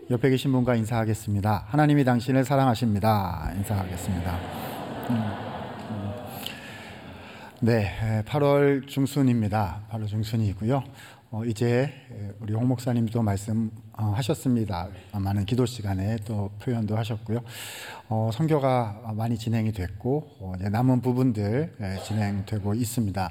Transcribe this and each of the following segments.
옆에 계신 분과 인사하겠습니다. 하나님이 당신을 사랑하십니다. 인사하겠습니다. 네, 8월 중순입니다. 8월 중순이고요. 이제 우리 홍 목사님도 말씀하셨습니다. 많은 기도 시간에 또 표현도 하셨고요. 선교가 많이 진행이 됐고 이제 남은 부분들 진행되고 있습니다.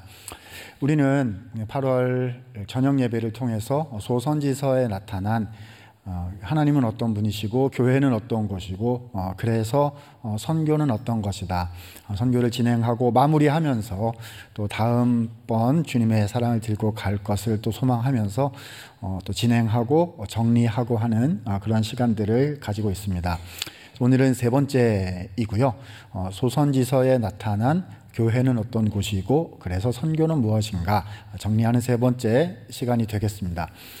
우리는 8월 저녁 예배를 통해서 소선지서에 나타난 하나님은 어떤 분이시고 교회는 어떤 것이고 그래서 선교는 어떤 것이다. 선교를 진행하고 마무리하면서 또 다음번 주님의 사랑을 들고 갈 것을 또 소망하면서 또 진행하고 정리하고 하는 그런 시간들을 가지고 있습니다. 오늘은 세 번째이고요. 소선지서에 나타난 교회는 어떤 곳이고 그래서 선교는 무엇인가 정리하는 세 번째 시간이 되겠습니다.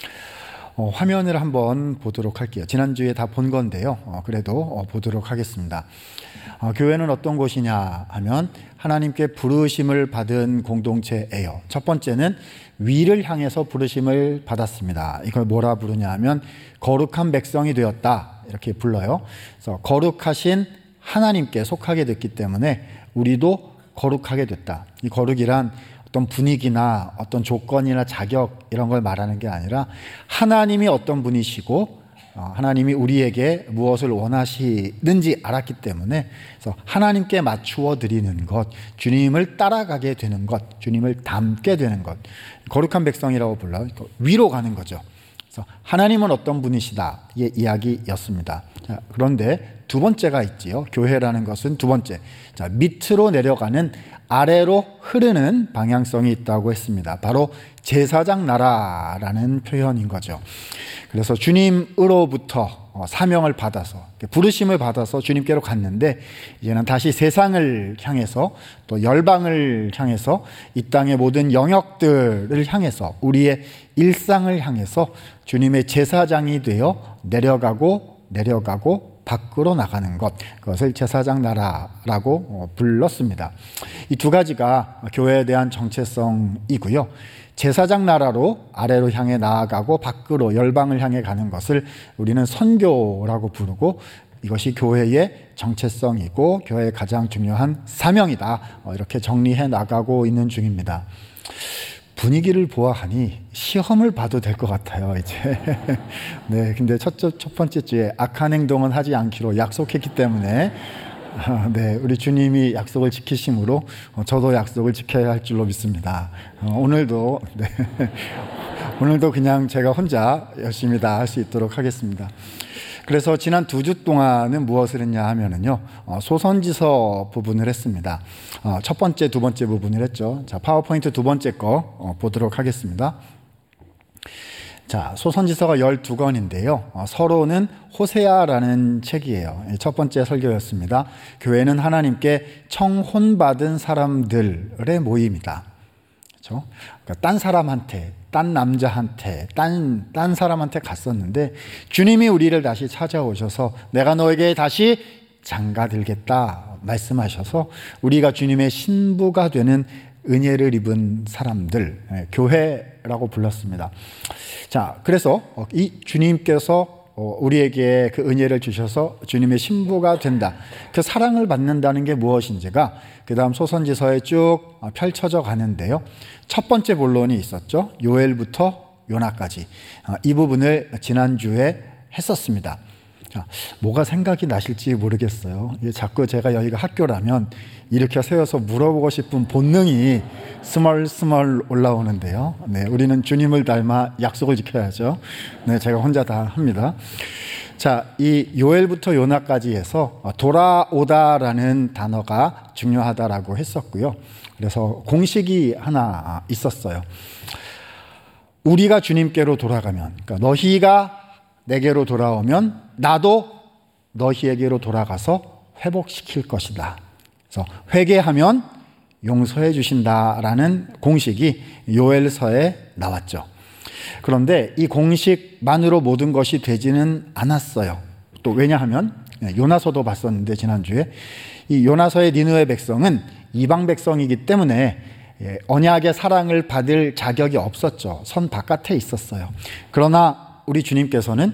화면을 한번 보도록 할게요. 지난주에 다 본 건데요. 그래도 보도록 하겠습니다. 교회는 어떤 곳이냐 하면 하나님께 부르심을 받은 공동체예요. 첫 번째는 위를 향해서 부르심을 받았습니다. 이걸 뭐라 부르냐 하면 거룩한 백성이 되었다 이렇게 불러요. 그래서 거룩하신 하나님께 속하게 됐기 때문에 우리도 거룩하게 됐다. 이 거룩이란 어떤 분위기나 어떤 조건이나 자격 이런 걸 말하는 게 아니라 하나님이 어떤 분이시고 하나님이 우리에게 무엇을 원하시는지 알았기 때문에 그래서 하나님께 맞추어 드리는 것, 주님을 따라가게 되는 것, 주님을 닮게 되는 것, 거룩한 백성이라고 불러요. 위로 가는 거죠. 그래서 하나님은 어떤 분이시다 이 이야기였습니다. 자, 그런데 두 번째가 있지요. 교회라는 것은 두 번째, 자, 밑으로 내려가는 아래로 흐르는 방향성이 있다고 했습니다. 바로 제사장 나라라는 표현인 거죠. 그래서 주님으로부터 사명을 받아서 부르심을 받아서 주님께로 갔는데 이제는 다시 세상을 향해서 또 열방을 향해서 이 땅의 모든 영역들을 향해서 우리의 일상을 향해서 주님의 제사장이 되어 내려가고 밖으로 나가는 것, 그것을 제사장 나라라고 불렀습니다. 이 두 가지가 교회에 대한 정체성이고요. 제사장 나라로 아래로 향해 나아가고 밖으로 열방을 향해 가는 것을 우리는 선교라고 부르고 이것이 교회의 정체성이고 교회의 가장 중요한 사명이다. 이렇게 정리해 나가고 있는 중입니다. 분위기를 보아하니 시험을 봐도 될 것 같아요, 이제. 네, 근데 첫 번째 주에 악한 행동은 하지 않기로 약속했기 때문에, 네, 우리 주님이 약속을 지키심으로 저도 약속을 지켜야 할 줄로 믿습니다. 오늘도, 네, 오늘도 그냥 제가 혼자 열심히 다 할 수 있도록 하겠습니다. 그래서 지난 2주 동안은 무엇을 했냐 하면은요, 소선지서 부분을 했습니다. 첫 번째, 두 번째 부분을 했죠. 자, 파워포인트 두 번째 거 보도록 하겠습니다. 자, 소선지서가 12권인데요. 서론은 호세아라는 책이에요. 첫 번째 설교였습니다. 교회는 하나님께 청혼받은 사람들의 모임이다. 그렇죠? 그러니까 딴 사람한테, 딴 남자한테, 딴 사람한테 갔었는데 주님이 우리를 다시 찾아오셔서 내가 너에게 다시 장가들겠다 말씀하셔서 우리가 주님의 신부가 되는 은혜를 입은 사람들, 교회라고 불렀습니다. 자, 그래서 이 주님께서 우리에게 그 은혜를 주셔서 주님의 신부가 된다. 그 사랑을 받는다는 게 무엇인지가 그 다음 소선지서에 쭉 펼쳐져 가는데요. 첫 번째 본론이 있었죠. 요엘부터 요나까지. 이 부분을 지난주에 했었습니다. 자, 뭐가 생각이 나실지 모르겠어요. 자꾸 제가 여기가 학교라면 이렇게 세워서 물어보고 싶은 본능이 스멀스멀 올라오는데요. 네, 우리는 주님을 닮아 약속을 지켜야죠. 네, 제가 혼자 다 합니다. 자, 이 요엘부터 요나까지 해서 돌아오다라는 단어가 중요하다라고 했었고요. 그래서 공식이 하나 있었어요. 우리가 주님께로 돌아가면, 그러니까 너희가 내게로 돌아오면 나도 너희에게로 돌아가서 회복시킬 것이다. 그래서 회개하면 용서해 주신다라는 공식이 요엘서에 나왔죠. 그런데 이 공식만으로 모든 것이 되지는 않았어요. 또 왜냐하면 요나서도 봤었는데 지난주에 이 요나서의 니느웨 백성은 이방 백성이기 때문에 언약의 사랑을 받을 자격이 없었죠. 선 바깥에 있었어요. 그러나 우리 주님께서는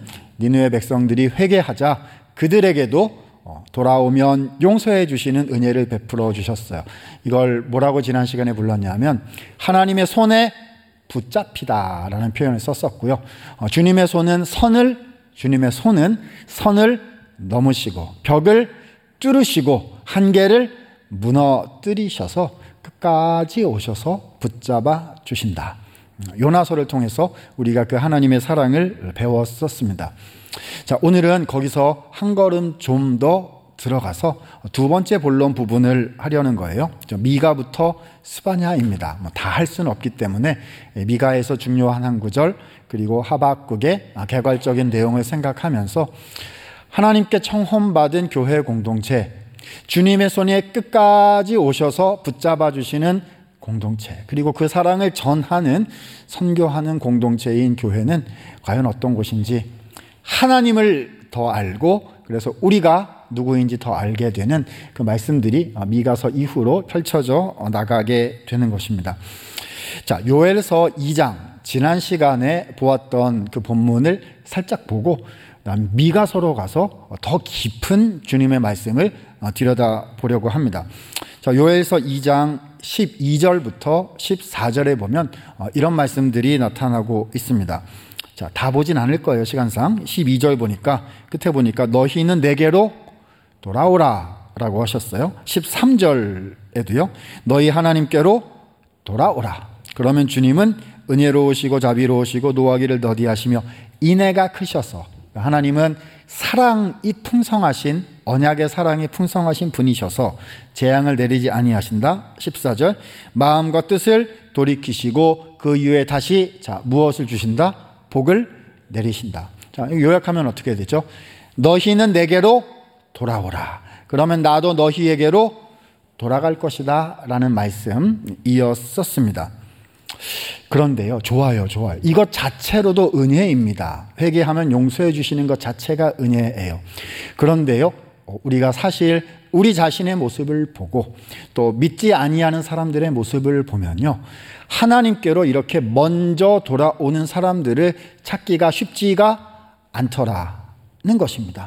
니느웨 백성들이 회개하자 그들에게도 돌아오면 용서해 주시는 은혜를 베풀어 주셨어요. 이걸 뭐라고 지난 시간에 불렀냐면 하나님의 손에 붙잡히다라는 표현을 썼었고요. 주님의 손은 선을 넘으시고 벽을 뚫으시고 한계를 무너뜨리셔서 끝까지 오셔서 붙잡아 주신다. 요나서를 통해서 우리가 그 하나님의 사랑을 배웠었습니다. 자, 오늘은 거기서 한 걸음 좀 더 들어가서 두 번째 본론 부분을 하려는 거예요. 미가부터 스바냐입니다. 다 할 수는 없기 때문에 미가에서 중요한 한 구절 그리고 하박국의 개괄적인 내용을 생각하면서 하나님께 청혼받은 교회 공동체, 주님의 손에 끝까지 오셔서 붙잡아 주시는 공동체, 그리고 그 사랑을 전하는 선교하는 공동체인 교회는 과연 어떤 곳인지 하나님을 더 알고 그래서 우리가 누구인지 더 알게 되는 그 말씀들이 미가서 이후로 펼쳐져 나가게 되는 것입니다. 자, 요엘서 2장 지난 시간에 보았던 그 본문을 살짝 보고 미가서로 가서 더 깊은 주님의 말씀을 들여다보려고 합니다. 자, 요엘서 2장 12절부터 14절에 보면 이런 말씀들이 나타나고 있습니다. 자, 다 보진 않을 거예요, 시간상. 12절 보니까 끝에 보니까 너희는 내게로 돌아오라 라고 하셨어요. 13절에도요. 너희 하나님께로 돌아오라. 그러면 주님은 은혜로우시고 자비로우시고 노하기를 더디하시며 인애가 크셔서, 하나님은 사랑이 풍성하신, 언약의 사랑이 풍성하신 분이셔서 재앙을 내리지 아니하신다. 14절 마음과 뜻을 돌이키시고 그 이후에 다시 무엇을 주신다? 복을 내리신다. 자, 요약하면 어떻게 되죠? 너희는 내게로 돌아오라. 그러면 나도 너희에게로 돌아갈 것이다 라는 말씀이었었습니다. 그런데요, 좋아요. 이것 자체로도 은혜입니다. 회개하면 용서해 주시는 것 자체가 은혜예요. 그런데요, 우리가 사실 우리 자신의 모습을 보고 또 믿지 아니하는 사람들의 모습을 보면요, 하나님께로 이렇게 먼저 돌아오는 사람들을 찾기가 쉽지가 않더라는 것입니다.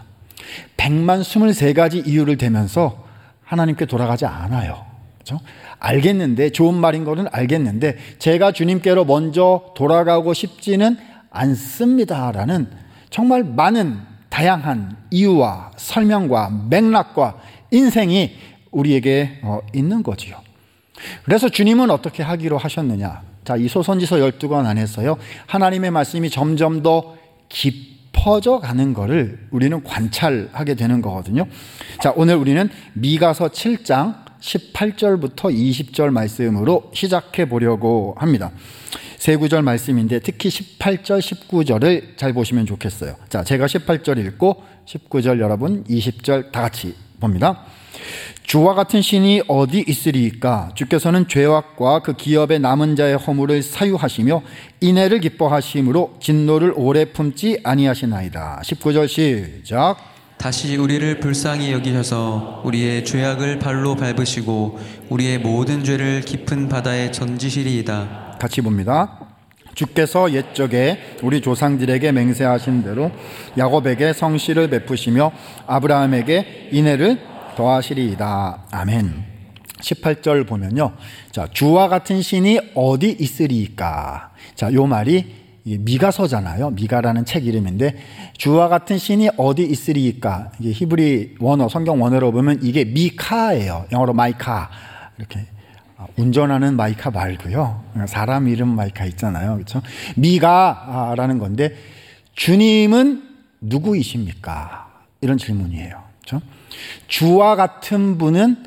123가지 이유를 대면서 하나님께 돌아가지 않아요. 그렇죠? 알겠는데, 좋은 말인 거는 알겠는데 제가 주님께로 먼저 돌아가고 싶지는 않습니다라는 정말 많은 다양한 이유와 설명과 맥락과 인생이 우리에게 있는 거지요. 그래서 주님은 어떻게 하기로 하셨느냐? 자, 이 소선지서 12권 안에서요, 하나님의 말씀이 점점 더 깊어져 가는 것을 우리는 관찰하게 되는 거거든요. 자, 오늘 우리는 미가서 7장 18절부터 20절 말씀으로 시작해 보려고 합니다. 세 구절 말씀인데 특히 18절, 19절을 잘 보시면 좋겠어요. 자, 제가 18절 읽고 19절 여러분 20절 다 같이 봅니다. 주와 같은 신이 어디 있으리이까? 주께서는 죄악과 그 기업의 남은 자의 허물을 사유하시며 인애를 기뻐하심으로 진노를 오래 품지 아니하시나이다. 19절 시작. 다시 우리를 불쌍히 여기셔서 우리의 죄악을 발로 밟으시고 우리의 모든 죄를 깊은 바다에 던지시리이다. 같이 봅니다. 주께서 옛적에 우리 조상들에게 맹세하신 대로 야곱에게 성실을 베푸시며 아브라함에게 인애를 더하시리이다. 아멘. 18절 보면요, 자, 주와 같은 신이 어디 있으리이까? 자, 요 말이 미가서잖아요. 미가라는 책 이름인데 주와 같은 신이 어디 있으리이까? 이게 히브리 원어, 성경 원어로 보면 이게 미카예요. 영어로 마이카. 이렇게 운전하는 마이카 말고요. 사람 이름 마이카 있잖아요. 그렇죠? 미가라는 건데 주님은 누구이십니까? 이런 질문이에요. 그렇죠? 주와 같은 분은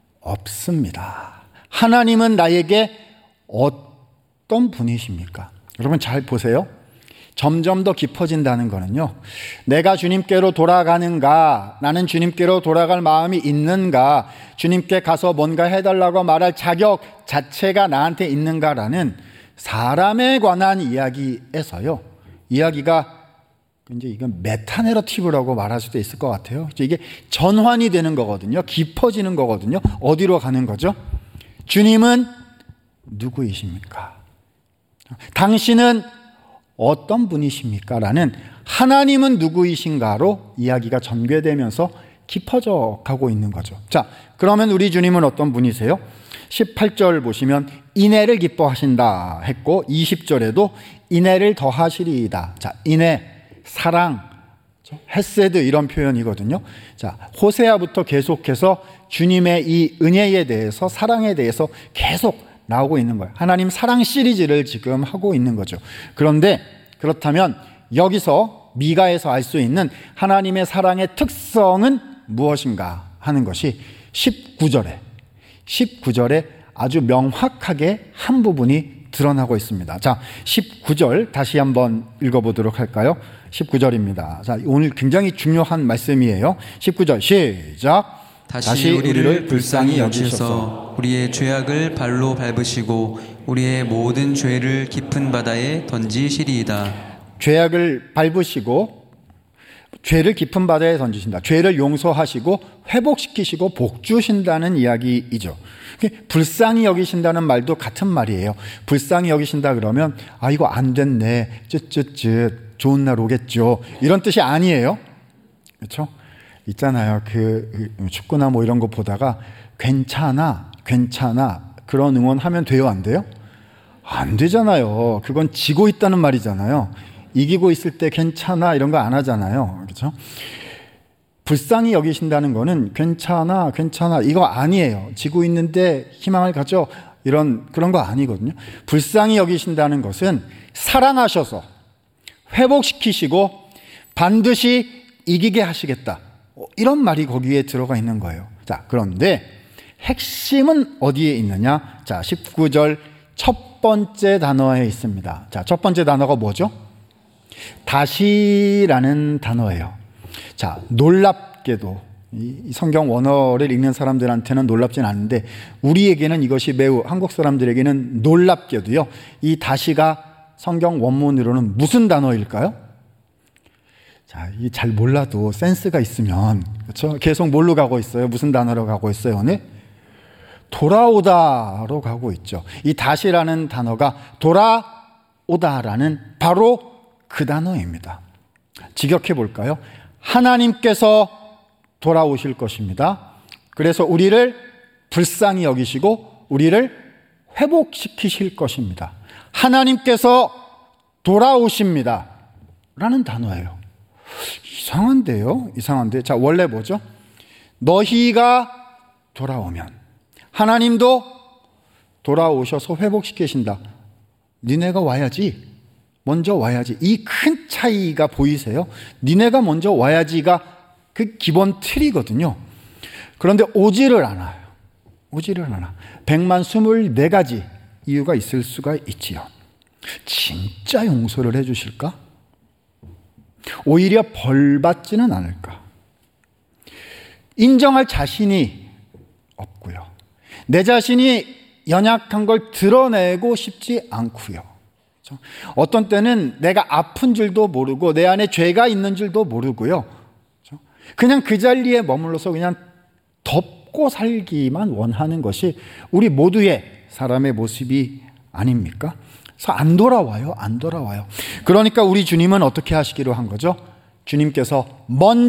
없습니다. 하나님은 나에게 어떤 분이십니까? 여러분 잘 보세요. 점점 더 깊어진다는 거는요, 내가 주님께로 돌아가는가, 나는 주님께로 돌아갈 마음이 있는가, 주님께 가서 뭔가 해달라고 말할 자격 자체가 나한테 있는가라는 사람에 관한 이야기에서요, 이야기가 이제 이건 메타내러티브라고 말할 수도 있을 것 같아요. 이게 전환이 되는 거거든요. 깊어지는 거거든요. 어디로 가는 거죠? 주님은 누구이십니까? 당신은 어떤 분이십니까? 라는 하나님은 누구이신가로 이야기가 전개되면서 깊어져 가고 있는 거죠. 자, 그러면 우리 주님은 어떤 분이세요? 18절 보시면 인애를 기뻐하신다 했고 20절에도 인애를 더하시리이다. 자, 인애, 사랑, 헤세드 이런 표현이거든요. 자, 호세아부터 계속해서 주님의 이 은혜에 대해서, 사랑에 대해서 계속 나오고 있는 거예요. 하나님 사랑 시리즈를 지금 하고 있는 거죠. 그런데 그렇다면 여기서 미가에서 알 수 있는 하나님의 사랑의 특성은 무엇인가 하는 것이 19절에 아주 명확하게 한 부분이 드러나고 있습니다. 자, 19절 다시 한번 읽어보도록 할까요? 19절입니다. 자, 오늘 굉장히 중요한 말씀이에요. 19절 시작. 다시 우리를 불쌍히 여기셔서 우리의 죄악을 발로 밟으시고 우리의 모든 죄를 깊은 바다에 던지시리이다. 죄악을 밟으시고 죄를 깊은 바다에 던지신다. 죄를 용서하시고 회복시키시고 복 주신다는 이야기이죠. 불쌍히 여기신다는 말도 같은 말이에요. 불쌍히 여기신다 그러면 아, 이거 안 됐네, 쯧쯧쯧, 좋은 날 오겠죠, 이런 뜻이 아니에요. 그렇죠? 있잖아요, 그 축구나 뭐 이런 거 보다가 괜찮아 그런 응원하면 돼요, 안 돼요? 안 되잖아요. 그건 지고 있다는 말이잖아요. 이기고 있을 때 괜찮아 이런 거 안 하잖아요. 그렇죠? 불쌍히 여기신다는 거는 괜찮아 이거 아니에요. 지고 있는데 희망을 가져, 그런 거 아니거든요. 불쌍히 여기신다는 것은 사랑하셔서 회복시키시고 반드시 이기게 하시겠다, 이런 말이 거기에 들어가 있는 거예요. 자, 그런데 핵심은 어디에 있느냐? 자, 19절 첫 번째 단어에 있습니다. 자, 첫 번째 단어가 뭐죠? 다시라는 단어예요. 자, 놀랍게도 이 성경 원어를 읽는 사람들한테는 놀랍진 않은데 우리에게는 이것이 매우, 한국 사람들에게는 놀랍게도요, 이 다시가 성경 원문으로는 무슨 단어일까요? 자, 이 잘 몰라도 센스가 있으면, 그렇죠? 계속 뭘로 가고 있어요? 무슨 단어로 가고 있어요, 오늘? 돌아오다로 가고 있죠. 이 다시라는 단어가 돌아오다라는 바로 그 단어입니다. 직역해 볼까요? 하나님께서 돌아오실 것입니다. 그래서 우리를 불쌍히 여기시고 우리를 회복시키실 것입니다. 하나님께서 돌아오십니다 라는 단어예요. 이상한데. 자, 원래 뭐죠? 너희가 돌아오면 하나님도 돌아오셔서 회복시키신다. 니네가 와야지, 먼저 와야지. 이 큰 차이가 보이세요? 니네가 먼저 와야지가 그 기본 틀이거든요. 그런데 오지를 않아요. 124가지 이유가 있을 수가 있지요. 진짜 용서를 해주실까? 오히려 벌받지는 않을까? 인정할 자신이 없고요. 내 자신이 연약한 걸 드러내고 싶지 않고요. 어떤 때는 내가 아픈 줄도 모르고 내 안에 죄가 있는 줄도 모르고요. 그냥 그 자리에 머물러서 그냥 덮고 살기만 원하는 것이 우리 모두의 사람의 모습이 아닙니까? 그래서 안 돌아와요. 그러니까 우리 주님은 어떻게 하시기로 한 거죠? 주님께서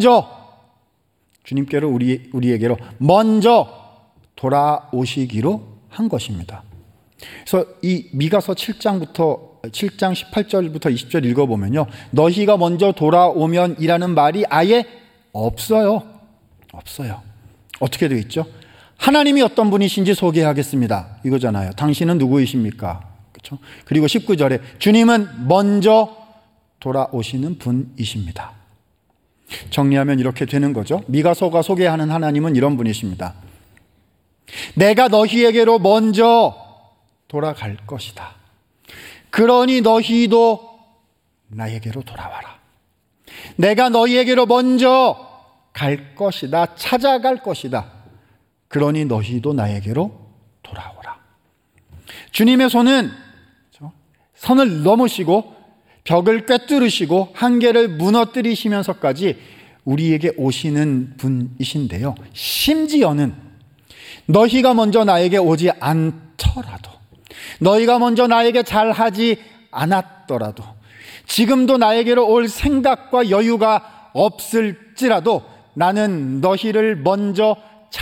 우리에게로 먼저 돌아오시기로 한 것입니다. 그래서 이 미가서 7장 18절부터 20절 읽어보면요, 너희가 먼저 돌아오면 이라는 말이 아예 없어요. 어떻게 되어 있죠? 하나님이 어떤 분이신지 소개하겠습니다, 이거잖아요. 당신은 누구이십니까? 그렇죠? 그리고 19절에 주님은 먼저 돌아오시는 분이십니다. 정리하면 이렇게 되는 거죠. 미가서가 소개하는 하나님은 이런 분이십니다. 내가 너희에게로 먼저 돌아갈 것이다. 그러니 너희도 나에게로 돌아와라. 내가 너희에게로 먼저 갈 것이다. 찾아갈 것이다. 그러니 너희도 나에게로 돌아오라. 주님의 손은 선을 넘으시고 벽을 꿰뚫으시고 한계를 무너뜨리시면서까지 우리에게 오시는 분이신데요, 심지어는 너희가 먼저 나에게 오지 않더라도, 너희가 먼저 나에게 잘하지 않았더라도, 지금도 나에게로 올 생각과 여유가 없을지라도 나는 너희를 먼저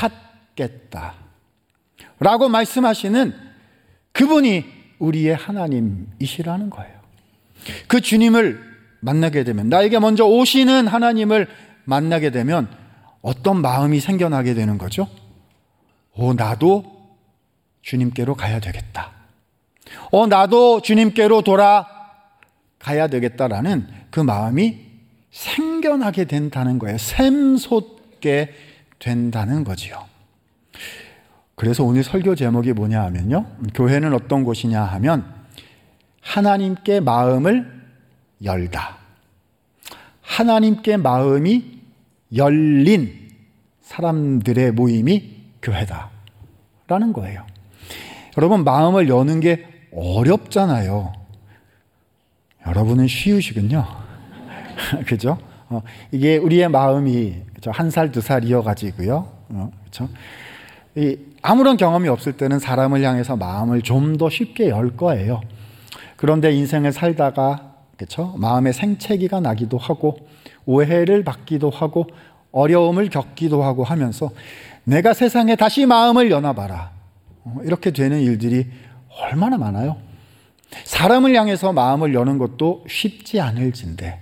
찾겠다 라고 말씀하시는 그분이 우리의 하나님이시라는 거예요. 그 주님을 만나게 되면, 나에게 먼저 오시는 하나님을 만나게 되면 어떤 마음이 생겨나게 되는 거죠? 나도 주님께로 가야 되겠다. 나도 주님께로 돌아가야 되겠다라는 그 마음이 생겨나게 된다는 거예요. 샘솟게 된다는 거지요. 그래서 오늘 설교 제목이 뭐냐 하면요, 교회는 어떤 곳이냐 하면 하나님께 마음을 열다, 하나님께 마음이 열린 사람들의 모임이 교회다라는 거예요. 여러분, 마음을 여는 게 어렵잖아요. 여러분은 쉬우시군요. 그죠? 이게 우리의 마음이 1살, 2살이어 가지고요. 그렇죠? 아무런 경험이 없을 때는 사람을 향해서 마음을 좀 더 쉽게 열 거예요. 그런데 인생을 살다가, 그렇죠? 마음의 생채기가 나기도 하고 오해를 받기도 하고 어려움을 겪기도 하고 하면서 내가 세상에 다시 마음을 여놔봐라, 이렇게 되는 일들이 얼마나 많아요. 사람을 향해서 마음을 여는 것도 쉽지 않을진데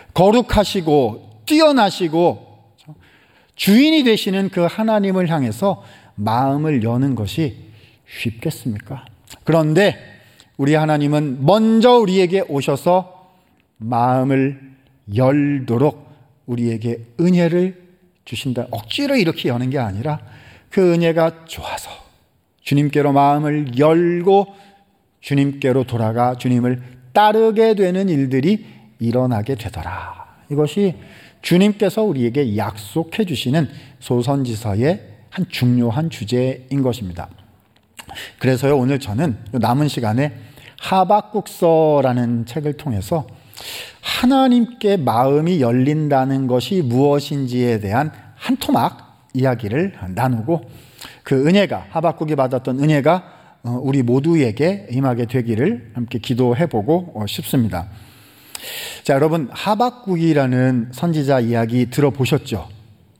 거룩하시고 뛰어나시고 주인이 되시는 그 하나님을 향해서 마음을 여는 것이 쉽겠습니까? 그런데 우리 하나님은 먼저 우리에게 오셔서 마음을 열도록 우리에게 은혜를 주신다. 억지로 이렇게 여는 게 아니라 그 은혜가 좋아서 주님께로 마음을 열고 주님께로 돌아가 주님을 따르게 되는 일들이 일어나게 되더라. 이것이 주님께서 우리에게 약속해 주시는 소선지서의 한 중요한 주제인 것입니다. 그래서요, 오늘 저는 남은 시간에 하박국서라는 책을 통해서 하나님께 마음이 열린다는 것이 무엇인지에 대한 한 토막 이야기를 나누고, 그 은혜가, 하박국이 받았던 은혜가 우리 모두에게 임하게 되기를 함께 기도해보고 싶습니다. 자, 여러분, 하박국이라는 선지자 이야기 들어보셨죠?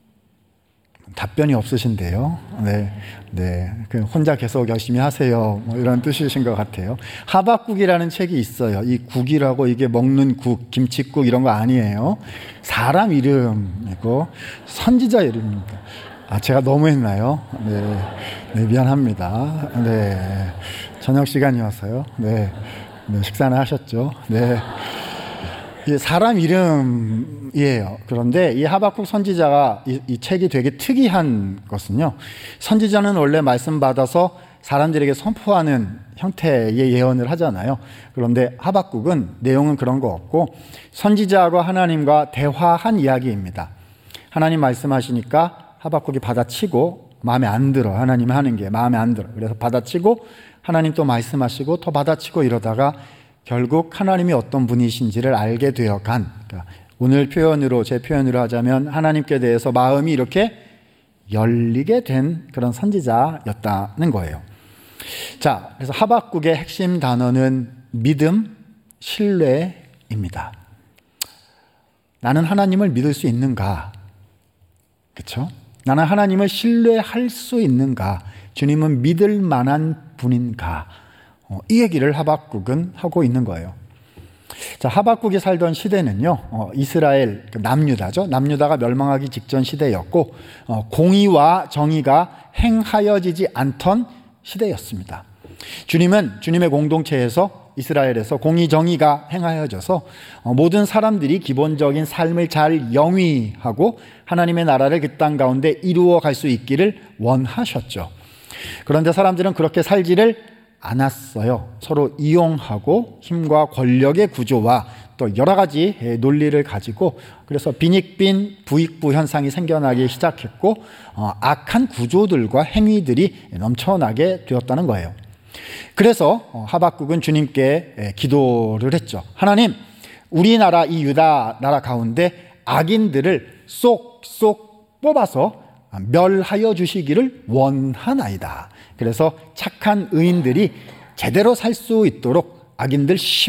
답변이 없으신데요. 네. 혼자 계속 열심히 하세요, 이런 뜻이신 것 같아요. 하박국이라는 책이 있어요. 이 국이라고 이게 먹는 국, 김칫국 이런 거 아니에요. 사람 이름이고 선지자 이름입니다. 제가 너무했나요? 네, 미안합니다. 네, 저녁 시간이어서요. 네, 식사는 하셨죠? 네. 사람 이름이에요. 그런데 이 하박국 선지자가 이 책이 되게 특이한 것은요, 선지자는 원래 말씀 받아서 사람들에게 선포하는 형태의 예언을 하잖아요. 그런데 하박국은 내용은 그런 거 없고 선지자하고 하나님과 대화한 이야기입니다. 하나님 말씀하시니까 하박국이 받아치고 마음에 안 들어. 하나님 하는 게 마음에 안 들어. 그래서 받아치고 하나님 또 말씀하시고 더 받아치고 이러다가 결국 하나님이 어떤 분이신지를 알게 되어간, 그러니까 오늘 표현으로, 제 표현으로 하자면 하나님께 대해서 마음이 이렇게 열리게 된 그런 선지자였다는 거예요. 자, 그래서 하박국의 핵심 단어는 믿음, 신뢰입니다. 나는 하나님을 믿을 수 있는가? 그렇죠? 나는 하나님을 신뢰할 수 있는가? 주님은 믿을 만한 분인가? 이 얘기를 하박국은 하고 있는 거예요. 자, 하박국이 살던 시대는요, 이스라엘 남유다죠. 남유다가 멸망하기 직전 시대였고, 공의와 정의가 행하여지지 않던 시대였습니다. 주님은 주님의 공동체에서, 이스라엘에서 공의 정의가 행하여져서 모든 사람들이 기본적인 삶을 잘 영위하고 하나님의 나라를 그 땅 가운데 이루어 갈 수 있기를 원하셨죠. 그런데 사람들은 그렇게 살지를 않았어요. 서로 이용하고 힘과 권력의 구조와 또 여러 가지 논리를 가지고, 그래서 빈익빈 부익부 현상이 생겨나기 시작했고, 악한 구조들과 행위들이 넘쳐나게 되었다는 거예요. 그래서 하박국은 주님께 기도를 했죠. 하나님, 우리나라, 이 유다 나라 가운데 악인들을 쏙쏙 뽑아서 멸하여 주시기를 원하나이다. 그래서 착한 의인들이 제대로 살 수 있도록 악인들 심판하여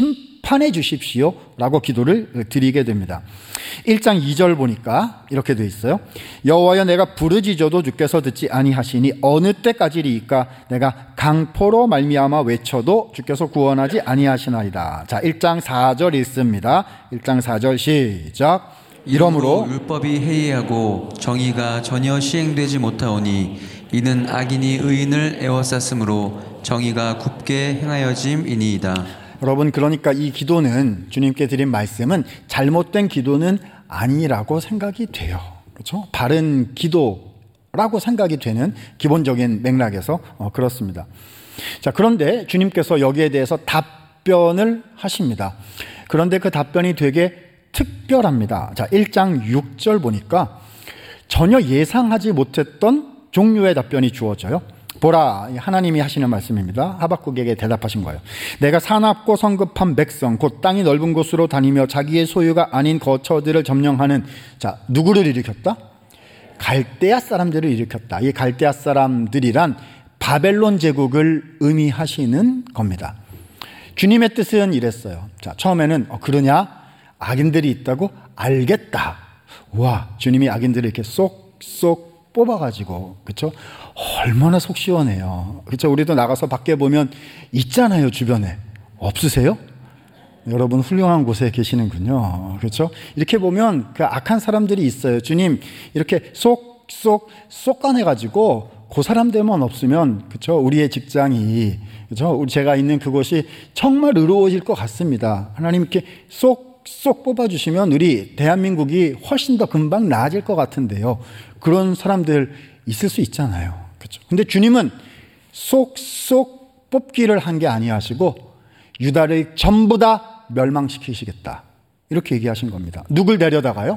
심판해 주십시오 라고 기도를 드리게 됩니다. 1장 2절 보니까 이렇게 돼 있어요. 여호와여 내가 부르짖어도 주께서 듣지 아니하시니 어느 때까지리이까 내가 강포로 말미암아 외쳐도 주께서 구원하지 아니하시나이다. 자, 1장 4절 읽습니다. 1장 4절 시작. 이러므로 율법이 해이하고 정의가 전혀 시행되지 못하오니 이는 악인이 의인을 애워쌌으므로 정의가 굽게 행하여짐이니이다. 여러분, 그러니까 이 기도는, 주님께 드린 말씀은 잘못된 기도는 아니라고 생각이 돼요. 그렇죠? 바른 기도라고 생각이 되는 기본적인 맥락에서 그렇습니다. 자, 그런데 주님께서 여기에 대해서 답변을 하십니다. 그런데 그 답변이 되게 특별합니다. 자, 1장 6절 보니까 전혀 예상하지 못했던 종류의 답변이 주어져요. 보라, 하나님이 하시는 말씀입니다. 하박국에게 대답하신 거예요. 내가 사납고 성급한 백성, 곧 땅이 넓은 곳으로 다니며 자기의 소유가 아닌 거처들을 점령하는, 자, 누구를 일으켰다? 갈대아 사람들을 일으켰다. 이 갈대아 사람들이란 바벨론 제국을 의미하시는 겁니다. 주님의 뜻은 이랬어요. 자, 처음에는 그러냐? 악인들이 있다고? 알겠다. 와, 주님이 악인들을 이렇게 쏙쏙 뽑아가지고, 그렇죠? 얼마나 속 시원해요. 그렇죠? 우리도 나가서 밖에 보면 있잖아요, 주변에. 없으세요? 여러분 훌륭한 곳에 계시는군요. 그렇죠? 이렇게 보면 그 악한 사람들이 있어요. 주님 이렇게 쏙쏙 쏙가내가지고 그 사람들만 없으면, 그렇죠? 우리의 직장이, 그렇죠? 제가 있는 그곳이 정말 의로워질 것 같습니다. 하나님 이렇게 쏙 뽑아주시면 우리 대한민국이 훨씬 더 금방 나아질 것 같은데요. 그런 사람들 있을 수 있잖아요. 그렇죠? 근데 주님은 쏙쏙 뽑기를 한 게 아니하시고 유다를 전부 다 멸망시키시겠다. 이렇게 얘기하신 겁니다. 누굴 데려다가요?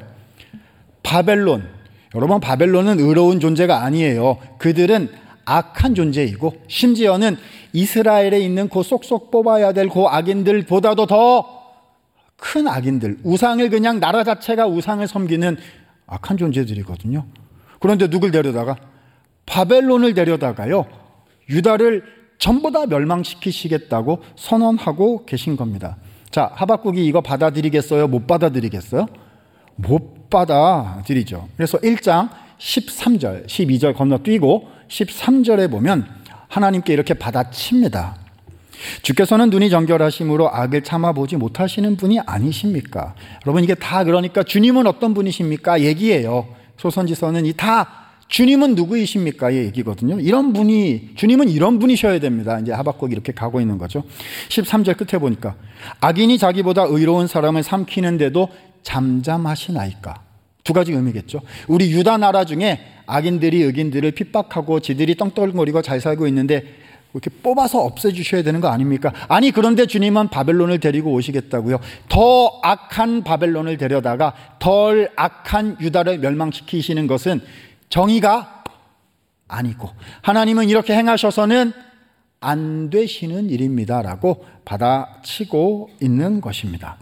바벨론. 여러분, 바벨론은 의로운 존재가 아니에요. 그들은 악한 존재이고 심지어는 이스라엘에 있는 그 쏙쏙 뽑아야 될 그 악인들보다도 더 큰 악인들, 우상을 그냥 나라 자체가 우상을 섬기는 악한 존재들이거든요. 그런데 누굴 데려다가? 바벨론을 데려다가요, 유다를 전부 다 멸망시키시겠다고 선언하고 계신 겁니다. 자, 하박국이 이거 받아들이겠어요? 못 받아들이겠어요? 못 받아들이죠. 그래서 1장 13절, 12절 건너뛰고 13절에 보면 하나님께 이렇게 받아칩니다. 주께서는 눈이 정결하심으로 악을 참아보지 못하시는 분이 아니십니까? 여러분, 이게 다 그러니까 주님은 어떤 분이십니까? 얘기예요. 소선지서는 이 다 주님은 누구이십니까? 얘기거든요. 이런 분이, 주님은 이런 분이셔야 됩니다. 이제 하박국이 이렇게 가고 있는 거죠. 13절 끝에 보니까 악인이 자기보다 의로운 사람을 삼키는데도 잠잠하시나이까? 두 가지 의미겠죠. 우리 유다 나라 중에 악인들이 의인들을 핍박하고 지들이 떵떵거리고 잘 살고 있는데 이렇게 뽑아서 없애주셔야 되는 거 아닙니까? 아니, 그런데 주님은 바벨론을 데리고 오시겠다고요. 더 악한 바벨론을 데려다가 덜 악한 유다를 멸망시키시는 것은 정의가 아니고 하나님은 이렇게 행하셔서는 안 되시는 일입니다라고 받아치고 있는 것입니다.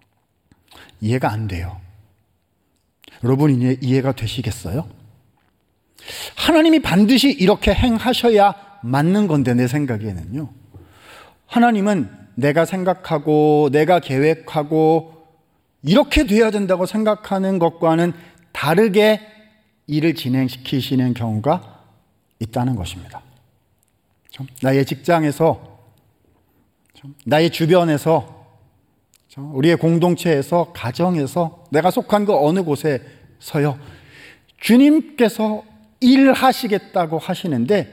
이해가 안 돼요. 여러분, 이해가 되시겠어요? 하나님이 반드시 이렇게 행하셔야 맞는 건데, 내 생각에는요. 하나님은 내가 생각하고 내가 계획하고 이렇게 돼야 된다고 생각하는 것과는 다르게 일을 진행시키시는 경우가 있다는 것입니다. 나의 직장에서, 나의 주변에서, 우리의 공동체에서, 가정에서, 내가 속한 그 어느 곳에서요, 주님께서 일하시겠다고 하시는데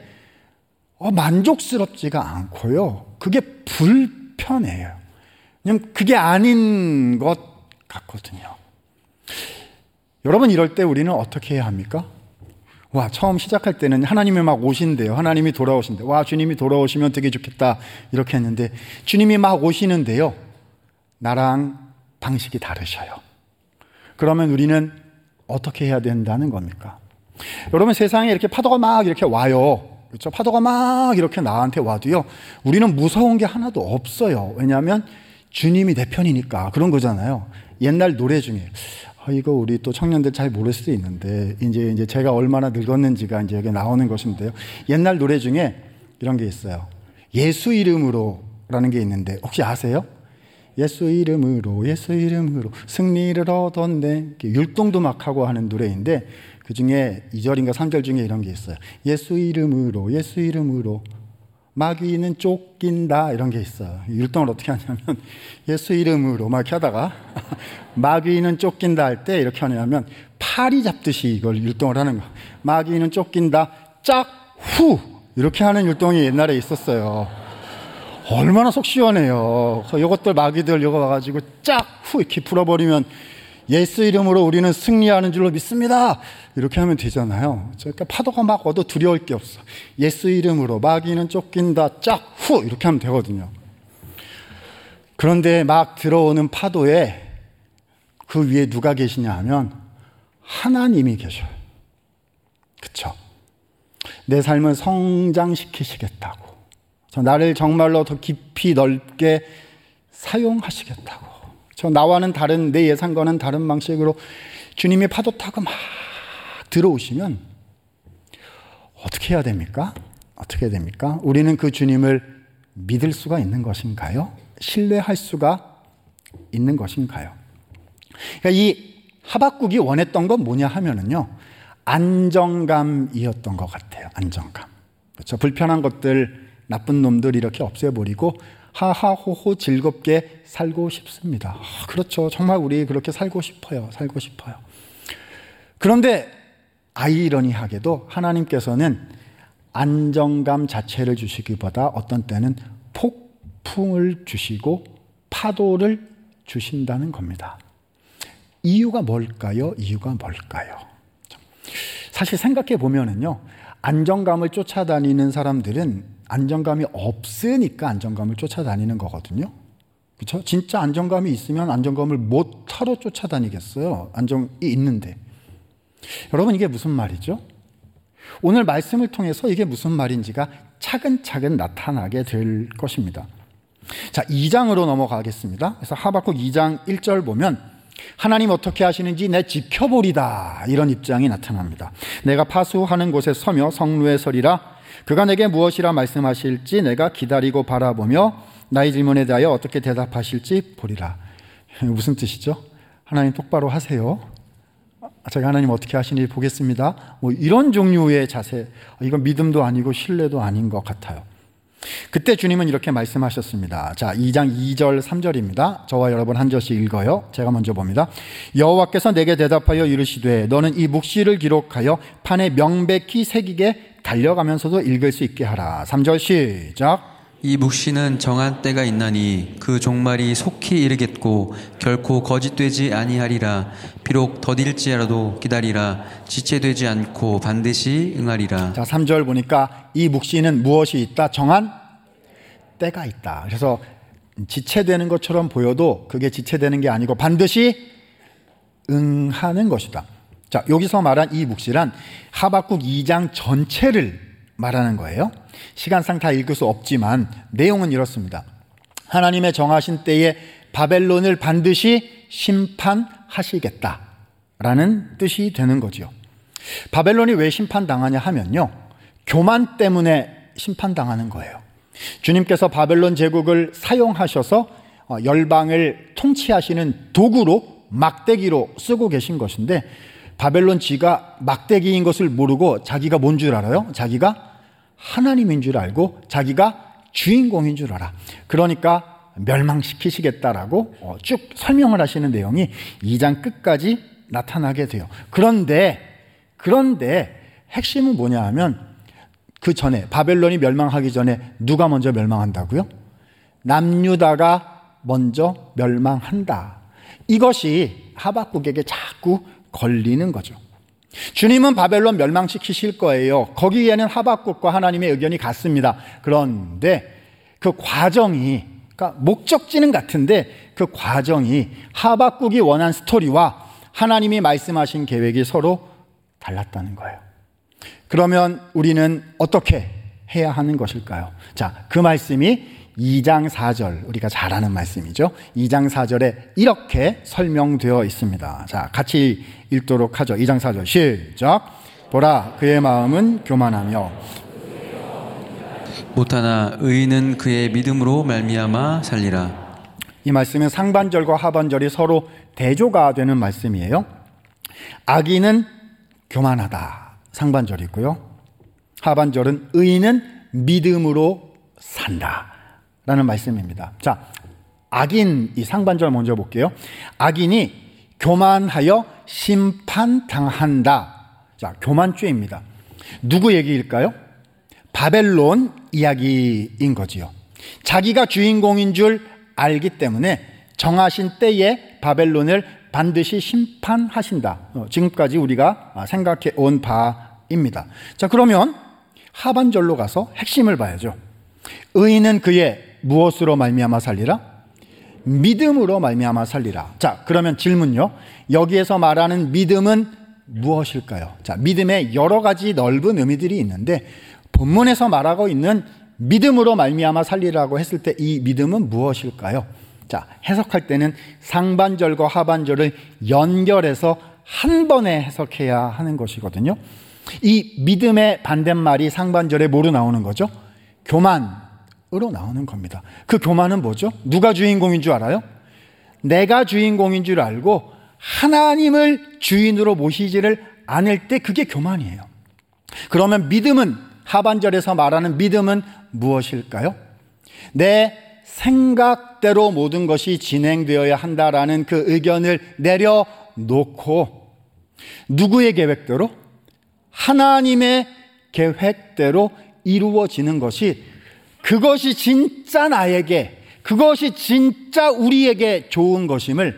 만족스럽지가 않고요, 그게 불편해요. 왜냐면 그게 아닌 것 같거든요. 여러분, 이럴 때 우리는 어떻게 해야 합니까? 와, 처음 시작할 때는 하나님이 막 오신대요. 하나님이 돌아오신대. 와, 주님이 돌아오시면 되게 좋겠다, 이렇게 했는데 주님이 막 오시는데요, 나랑 방식이 다르셔요. 그러면 우리는 어떻게 해야 된다는 겁니까? 여러분, 세상에 이렇게 파도가 막 이렇게 와요. 그렇죠? 파도가 막 이렇게 나한테 와도요, 우리는 무서운 게 하나도 없어요. 왜냐하면 주님이 내 편이니까. 그런 거잖아요. 옛날 노래 중에, 이거 우리 또 청년들 잘 모를 수도 있는데, 이제 제가 얼마나 늙었는지가 이제 여기 나오는 것인데요. 옛날 노래 중에 이런 게 있어요. 예수 이름으로라는 게 있는데, 혹시 아세요? 예수 이름으로 예수 이름으로 승리를 얻었네. 율동도 막 하고 하는 노래인데 그 중에 2절인가 3절 중에 이런 게 있어요. 예수 이름으로 예수 이름으로 마귀는 쫓긴다 이런 게 있어요. 율동을 어떻게 하냐면 예수 이름으로 막 이렇게 하다가 마귀는 쫓긴다 할 때 이렇게 하냐면 파리 잡듯이 이걸 율동을 하는 거예요. 마귀는 쫓긴다 짝 후 이렇게 하는 율동이 옛날에 있었어요. 얼마나 속 시원해요. 이것들 마귀들 이거 와가지고 짝 후 이렇게 풀어버리면 예수 이름으로 우리는 승리하는 줄로 믿습니다. 이렇게 하면 되잖아요. 그러니까 파도가 막 와도 두려울 게 없어. 예수 이름으로 마귀는 쫓긴다 짝 후 이렇게 하면 되거든요. 그런데 막 들어오는 파도에 그 위에 누가 계시냐 하면 하나님이 계셔요. 그렇죠? 내 삶을 성장시키시겠다고, 나를 정말로 더 깊이 넓게 사용하시겠다고, 나와는 다른, 내 예상과는 다른 방식으로 주님이 파도 타고 막 들어오시면 어떻게 해야 됩니까? 어떻게 됩니까? 우리는 그 주님을 믿을 수가 있는 것인가요? 신뢰할 수가 있는 것인가요? 그러니까 이 하박국이 원했던 건 뭐냐 하면은요, 안정감이었던 것 같아요. 안정감. 그렇죠? 불편한 것들, 나쁜 놈들 이렇게 없애버리고 하하호호 즐겁게 살고 싶습니다. 그렇죠. 정말 우리 그렇게 살고 싶어요. 살고 싶어요. 그런데 아이러니하게도 하나님께서는 안정감 자체를 주시기보다 어떤 때는 폭풍을 주시고 파도를 주신다는 겁니다. 이유가 뭘까요? 이유가 뭘까요? 사실 생각해 보면은요, 안정감을 쫓아다니는 사람들은 안정감이 없으니까 안정감을 쫓아다니는 거거든요. 그렇죠? 진짜 안정감이 있으면 안정감을 못하러 쫓아다니겠어요. 안정이 있는데. 여러분, 이게 무슨 말이죠? 오늘 말씀을 통해서 이게 무슨 말인지가 차근차근 나타나게 될 것입니다. 자, 2장으로 넘어가겠습니다. 그래서 하박국 2장 1절 보면 하나님 어떻게 하시는지 내 지켜보리다, 이런 입장이 나타납니다. 내가 파수하는 곳에 서며 성루에 서리라. 그가 내게 무엇이라 말씀하실지 내가 기다리고 바라보며 나의 질문에 대하여 어떻게 대답하실지 보리라. 무슨 뜻이죠? 하나님 똑바로 하세요. 제가 하나님 어떻게 하시는지 보겠습니다. 이런 종류의 자세, 이건 믿음도 아니고 신뢰도 아닌 것 같아요. 그때 주님은 이렇게 말씀하셨습니다. 자, 2장 2절 3절입니다. 저와 여러분 한 절씩 읽어요. 제가 먼저 봅니다. 여호와께서 내게 대답하여 이르시되 너는 이 묵시를 기록하여 판에 명백히 새기게 달려가면서도 읽을 수 있게 하라. 3절 시작. 이 묵시는 정한 때가 있나니 그 종말이 속히 이르겠고 결코 거짓되지 아니하리라. 비록 더딜지라도 기다리라. 지체되지 않고 반드시 응하리라. 자, 3절 보니까 이 묵시는 무엇이 있다? 정한 때가 있다. 그래서 지체되는 것처럼 보여도 그게 지체되는 게 아니고 반드시 응하는 것이다. 자, 여기서 말한 이 묵시란 하박국 2장 전체를 말하는 거예요. 시간상 다 읽을 수 없지만 내용은 이렇습니다. 하나님의 정하신 때에 바벨론을 반드시 심판하시겠다라는 뜻이 되는 거죠. 바벨론이 왜 심판당하냐 하면요, 교만 때문에 심판당하는 거예요. 주님께서 바벨론 제국을 사용하셔서 열방을 통치하시는 도구로, 막대기로 쓰고 계신 것인데, 바벨론 지가 막대기인 것을 모르고 자기가 뭔 줄 알아요? 자기가 하나님인 줄 알고 자기가 주인공인 줄 알아. 그러니까 멸망시키시겠다라고 쭉 설명을 하시는 내용이 2장 끝까지 나타나게 돼요. 그런데 핵심은 뭐냐 하면 그 전에, 바벨론이 멸망하기 전에 누가 먼저 멸망한다고요? 남유다가 먼저 멸망한다. 이것이 하박국에게 자꾸 걸리는 거죠. 주님은 바벨론 멸망시키실 거예요. 거기에는 하박국과 하나님의 의견이 같습니다. 그런데 그 과정이, 그러니까 목적지는 같은데 그 과정이 하박국이 원한 스토리와 하나님이 말씀하신 계획이 서로 달랐다는 거예요. 그러면 우리는 어떻게 해야 하는 것일까요? 자, 그 말씀이 2장 4절, 우리가 잘 아는 말씀이죠. 2장 4절에 이렇게 설명되어 있습니다. 자, 같이 읽도록 하죠. 2장 4절 시작. 보라, 그의 마음은 교만하며 못하나 의인은 그의 믿음으로 말미암아 살리라. 이 말씀은 상반절과 하반절이 서로 대조가 되는 말씀이에요. 악인은 교만하다, 상반절이고요. 하반절은 의인은 믿음으로 산다 라는 말씀입니다. 자, 악인, 이 상반절 먼저 볼게요. 악인이 교만하여 심판당한다. 자, 교만죄입니다. 누구 얘기일까요? 바벨론 이야기인 거지요. 자기가 주인공인 줄 알기 때문에 정하신 때에 바벨론을 반드시 심판하신다. 지금까지 우리가 생각해 온 바입니다. 자, 그러면 하반절로 가서 핵심을 봐야죠. 의인은 그의 무엇으로 말미암아 살리라? 믿음으로 말미암아 살리라. 자, 그러면 질문요. 여기에서 말하는 믿음은 무엇일까요? 자, 믿음에 여러 가지 넓은 의미들이 있는데 본문에서 말하고 있는 믿음으로 말미암아 살리라고 했을 때 이 믿음은 무엇일까요? 자, 해석할 때는 상반절과 하반절을 연결해서 한 번에 해석해야 하는 것이거든요. 이 믿음의 반대말이 상반절에 뭐로 나오는 거죠? 교만으로 나오는 겁니다. 그 교만은 뭐죠? 누가 주인공인 줄 알아요? 내가 주인공인 줄 알고 하나님을 주인으로 모시지를 않을 때 그게 교만이에요. 그러면 믿음은, 하반절에서 말하는 믿음은 무엇일까요? 내 생각대로 모든 것이 진행되어야 한다라는 그 의견을 내려놓고 누구의 계획대로? 하나님의 계획대로 이루어지는 것이, 그것이 진짜 나에게, 그것이 진짜 우리에게 좋은 것임을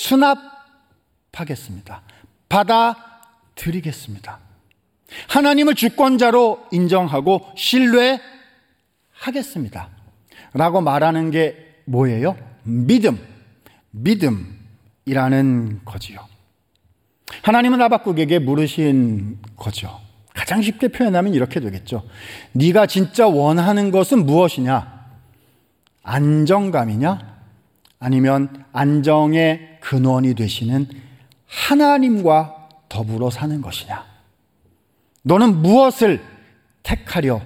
수납하겠습니다. 받아들이겠습니다. 하나님을 주권자로 인정하고 신뢰하겠습니다. 라고 말하는 게 뭐예요? 믿음이라는 거지요. 하나님은 하박국에게 물으신 거죠. 가장 쉽게 표현하면 이렇게 되겠죠. 네가 진짜 원하는 것은 무엇이냐? 안정감이냐? 아니면 안정의 근원이 되시는 하나님과 더불어 사는 것이냐? 너는 무엇을 택하려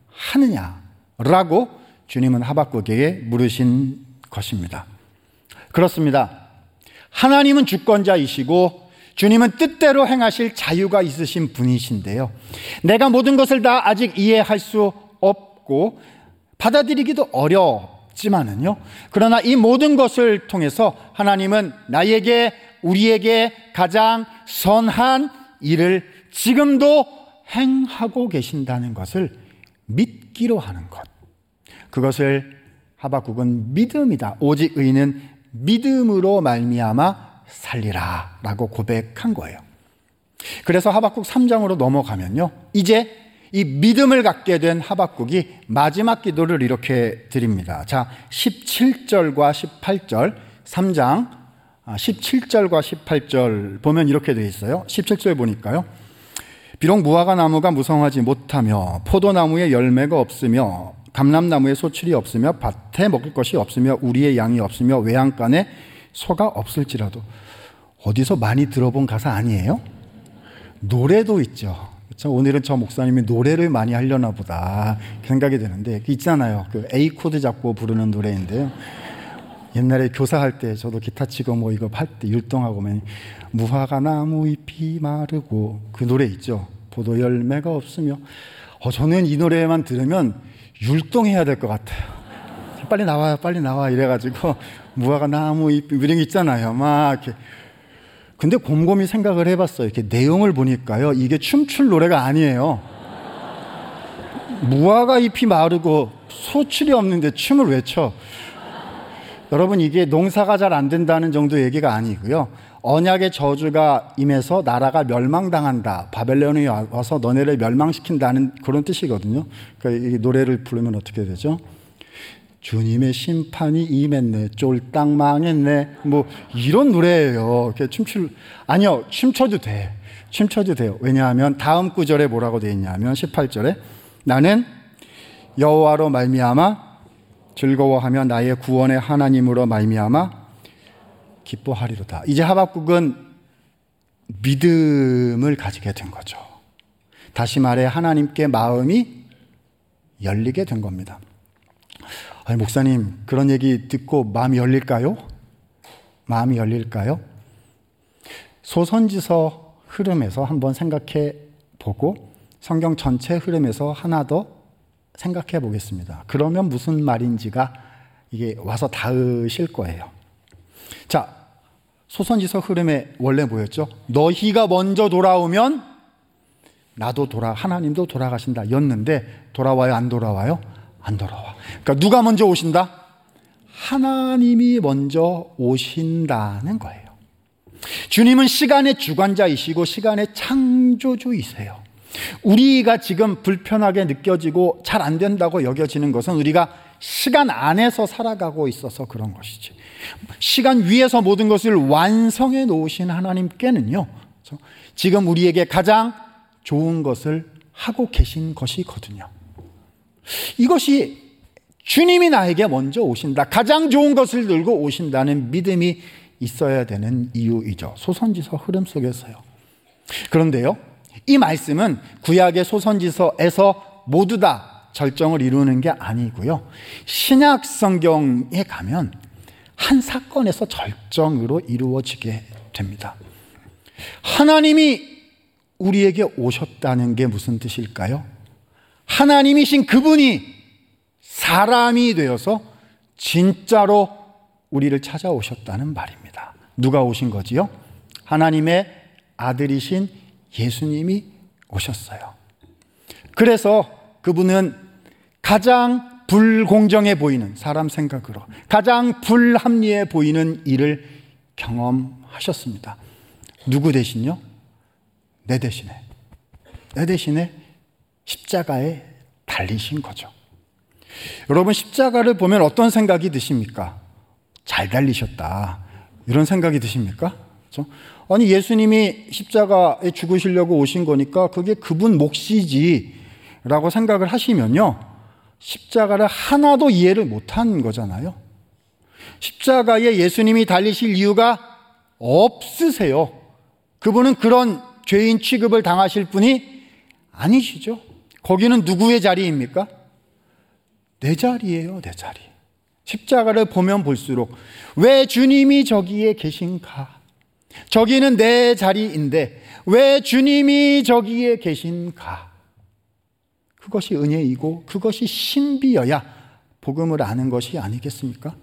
하느냐라고 주님은 하박국에게 물으신 것입니다. 그렇습니다. 하나님은 주권자이시고 주님은 뜻대로 행하실 자유가 있으신 분이신데요. 내가 모든 것을 다 아직 이해할 수 없고 받아들이기도 어렵지만은요. 그러나 이 모든 것을 통해서 하나님은 나에게, 우리에게 가장 선한 일을 지금도 행하고 계신다는 것을 믿기로 하는 것. 그것을 하박국은 믿음이다. 오직 의인은 믿음으로 말미암아 살리라 라고 고백한 거예요. 그래서 하박국 3장으로 넘어가면요, 이제 이 믿음을 갖게 된 하박국이 마지막 기도를 이렇게 드립니다. 자, 17절과 18절, 3장 17절과 18절 보면 이렇게 되어 있어요. 17절 보니까요, 비록 무화과 나무가 무성하지 못하며 포도나무에 열매가 없으며 감람나무에 소출이 없으며 밭에 먹을 것이 없으며 우리의 양이 없으며 외양간에 소가 없을지라도. 어디서 많이 들어본 가사 아니에요? 노래도 있죠. 그렇죠? 오늘은 저 목사님이 노래를 많이 하려나 보다 생각이 되는데, 있잖아요. 그 A 코드 잡고 부르는 노래인데요. 옛날에 교사할 때 저도 기타 치고 뭐 이거 할 때 율동하고 면 무화과 나무 잎이 마르고 그 노래 있죠. 포도 열매가 없으며. 저는 이 노래만 들으면 율동해야 될 것 같아요. 빨리 나와요, 빨리 나와 이래가지고 무화과 나무 잎 이런 게 있잖아요. 막 이렇게. 근데 곰곰이 생각을 해봤어요. 이렇게 내용을 보니까요, 이게 춤출 노래가 아니에요. 무화과 잎이 마르고 소출이 없는데 춤을 왜 춰? 여러분, 이게 농사가 잘 안 된다는 정도 얘기가 아니고요. 언약의 저주가 임해서 나라가 멸망당한다. 바벨론이 와서 너네를 멸망시킨다는 그런 뜻이거든요. 그러니까 이 노래를 부르면 어떻게 되죠? 주님의 심판이 임했네. 쫄딱 망했네. 뭐 이런 노래예요. 이렇게 아니요. 춤춰도 돼. 춤춰도 돼요. 왜냐하면 다음 구절에 뭐라고 되어 있냐면 18절에 나는 여호와로 말미암아 즐거워하며 나의 구원의 하나님으로 말미암아 기뻐하리로다. 이제 하박국은 믿음을 가지게 된 거죠. 다시 말해 하나님께 마음이 열리게 된 겁니다. 아니, 목사님, 그런 얘기 듣고 마음이 열릴까요? 마음이 열릴까요? 소선지서 흐름에서 한번 생각해 보고 성경 전체 흐름에서 하나 더 생각해 보겠습니다. 그러면 무슨 말인지가 이게 와서 닿으실 거예요. 자, 소선지서 흐름에 원래 뭐였죠? 너희가 먼저 돌아오면 나도 하나님도 돌아가신다 였는데, 돌아와요, 안 돌아와요? 안 돌아와. 그러니까 누가 먼저 오신다? 하나님이 먼저 오신다는 거예요. 주님은 시간의 주관자이시고 시간의 창조주이세요. 우리가 지금 불편하게 느껴지고 잘 안 된다고 여겨지는 것은 우리가 시간 안에서 살아가고 있어서 그런 것이지, 시간 위에서 모든 것을 완성해 놓으신 하나님께는요, 지금 우리에게 가장 좋은 것을 하고 계신 것이거든요. 이것이 주님이 나에게 먼저 오신다, 가장 좋은 것을 들고 오신다는 믿음이 있어야 되는 이유이죠. 소선지서 흐름 속에서요. 그런데요, 이 말씀은 구약의 소선지서에서 모두 다 절정을 이루는 게 아니고요, 신약 성경에 가면 한 사건에서 절정으로 이루어지게 됩니다. 하나님이 우리에게 오셨다는 게 무슨 뜻일까요? 하나님이신 그분이 사람이 되어서 진짜로 우리를 찾아오셨다는 말입니다. 누가 오신 거지요? 하나님의 아들이신 예수님이 오셨어요. 그래서 그분은 가장 불공정해 보이는, 사람 생각으로 가장 불합리해 보이는 일을 경험하셨습니다. 누구 대신요? 내 대신에 십자가에 달리신 거죠. 여러분, 십자가를 보면 어떤 생각이 드십니까? 잘 달리셨다, 이런 생각이 드십니까? 그렇죠? 아니, 예수님이 십자가에 죽으시려고 오신 거니까 그게 그분 몫이지 라고 생각을 하시면요, 십자가를 하나도 이해를 못한 거잖아요. 십자가에 예수님이 달리실 이유가 없으세요. 그분은 그런 죄인 취급을 당하실 분이 아니시죠. 거기는 누구의 자리입니까? 내 자리예요, 내 자리. 십자가를 보면 볼수록 왜 주님이 저기에 계신가? 저기는 내 자리인데 왜 주님이 저기에 계신가? 그것이 은혜이고 그것이 신비여야 복음을 아는 것이 아니겠습니까?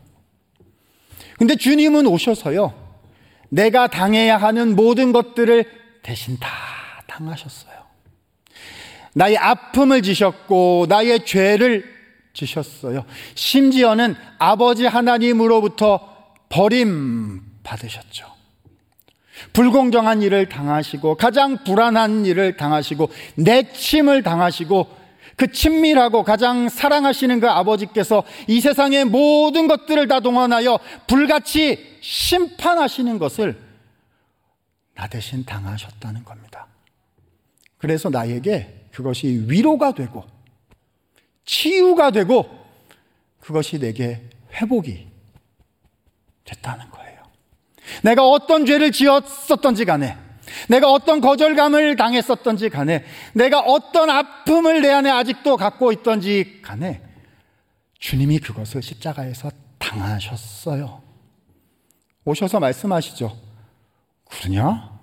근데 주님은 오셔서요, 내가 당해야 하는 모든 것들을 대신 다 당하셨어요. 나의 아픔을 지셨고 나의 죄를 지셨어요. 심지어는 아버지 하나님으로부터 버림받으셨죠. 불공정한 일을 당하시고 가장 불안한 일을 당하시고 내침을 당하시고, 그 친밀하고 가장 사랑하시는 그 아버지께서 이 세상의 모든 것들을 다 동원하여 불같이 심판하시는 것을 나 대신 당하셨다는 겁니다. 그래서 나에게 그것이 위로가 되고 치유가 되고 그것이 내게 회복이 됐다는 거예요. 내가 어떤 죄를 지었었던지 간에, 내가 어떤 거절감을 당했었던지 간에, 내가 어떤 아픔을 내 안에 아직도 갖고 있던지 간에 주님이 그것을 십자가에서 당하셨어요. 오셔서 말씀하시죠. 그러냐?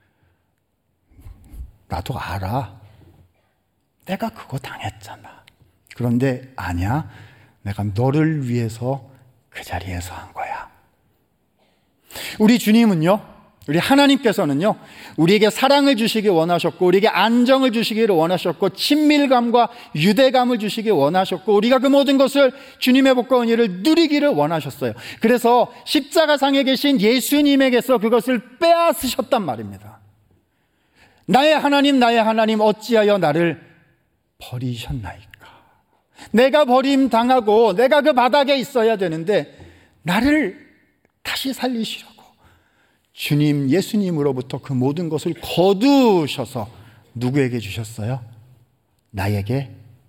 나도 알아. 내가 그거 당했잖아. 그런데 아니야, 내가 너를 위해서 그 자리에서 한 거야. 우리 주님은요, 우리 하나님께서는요, 우리에게 사랑을 주시기 원하셨고 우리에게 안정을 주시기를 원하셨고 친밀감과 유대감을 주시기 원하셨고 우리가 그 모든 것을 주님의 복과 은혜를 누리기를 원하셨어요. 그래서 십자가상에 계신 예수님에게서 그것을 빼앗으셨단 말입니다. 나의 하나님 어찌하여 나를 버리셨나이까? 내가 버림당하고 내가 그 바닥에 있어야 되는데 나를 다시 살리시려고 주님 예수님으로부터 그 모든 것을 거두셔서 누구에게 주셨어요? 나에게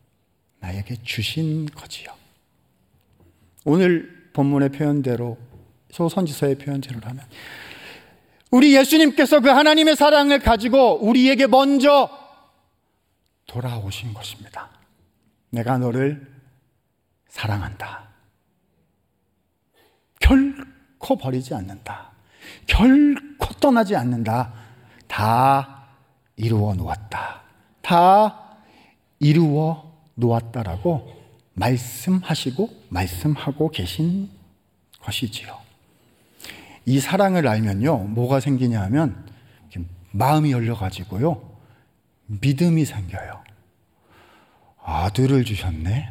주신 거지요. 오늘 본문의 표현대로, 소선지서의 표현대로라면 우리 예수님께서 그 하나님의 사랑을 가지고 우리에게 먼저 돌아오신 것입니다. 내가 너를 사랑한다. 결코 버리지 않는다. 결코 떠나지 않는다. 다 이루어 놓았다. 다 이루어 놓았다라고 말씀하고 계신 것이지요. 이 사랑을 알면요, 뭐가 생기냐 하면 마음이 열려가지고요, 믿음이 생겨요. 아들을 주셨네.